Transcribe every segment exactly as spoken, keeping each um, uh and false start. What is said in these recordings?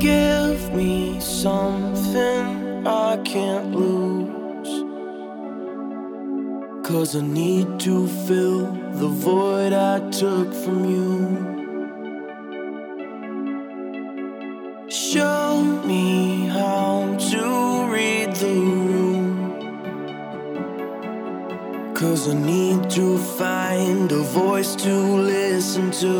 Give me something I can't lose, 'cause I need to fill the void I took from you. Show me how to read the room, 'cause I need to find a voice to listen to.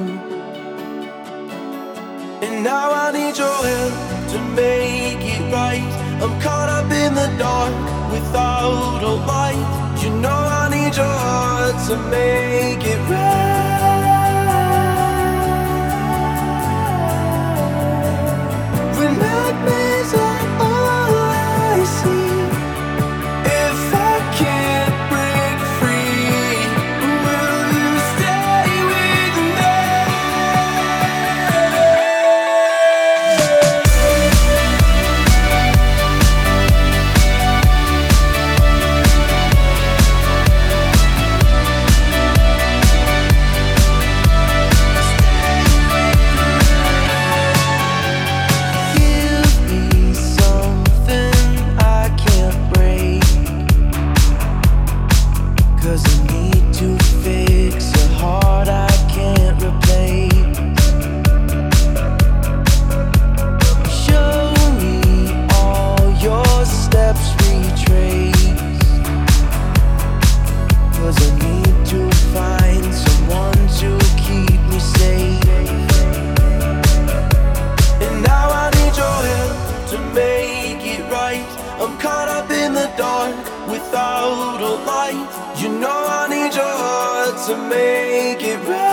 And now I need your help to make it right. I'm caught up in the dark without a light. You know I need your heart to make it right. When nightmares are all I see, if I can't break free, will you stay with me? I'm caught up in the dark without a light. You know I need your heart to make it right.